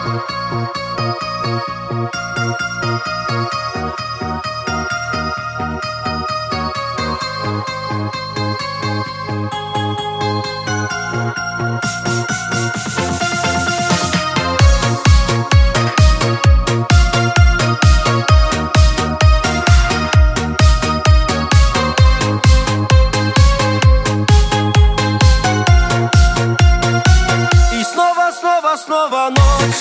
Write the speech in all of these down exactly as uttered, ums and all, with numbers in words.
Снова ночь,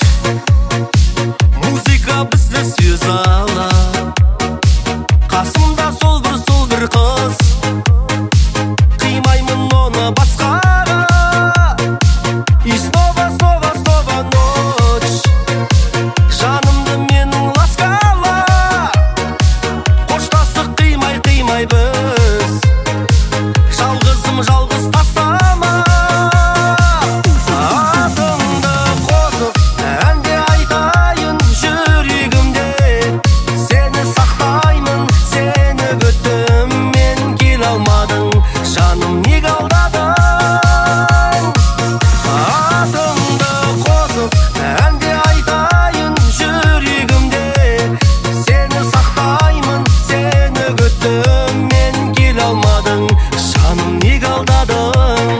музыка бізді связала, қасымда сол бір сол бір қыз, қимаймын оны басқаға. И снова, снова, снова ночь, жанымды менің ласкала, қоштасық қимай қимай біз, жалғызым жалғыз тастама. Жаным неге алдадың? Атыңды қосып әнде айтайын жүрегімде, сені сақтаймын, сені күттім, мен келе алмадың, жаным неге алдадың?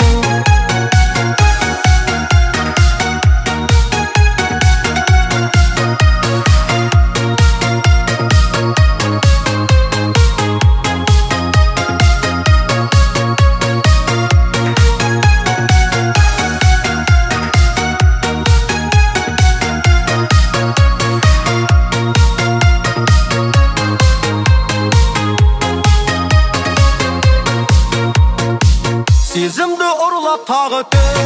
Сезімді ұрлап тағы